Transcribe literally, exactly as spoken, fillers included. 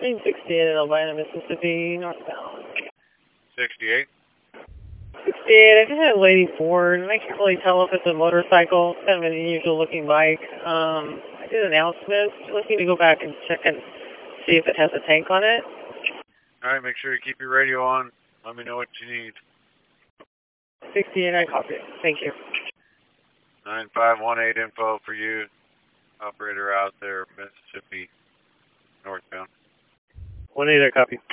Train sixty-eight in Albina, Mississippi, northbound. sixty-eight? sixty-eight, I just had a lady Ford, and I can't really tell if it's a motorcycle. It's kind of an unusual looking bike. Um, I did announcements. Looking to go back and check and see if it has a tank on it. Alright, make sure you keep your radio on. Let me know what you need. sixty-eight, I copy. Thank you. nine five one eight info for you. Operator out there, Mississippi, northbound. one eight, I copy.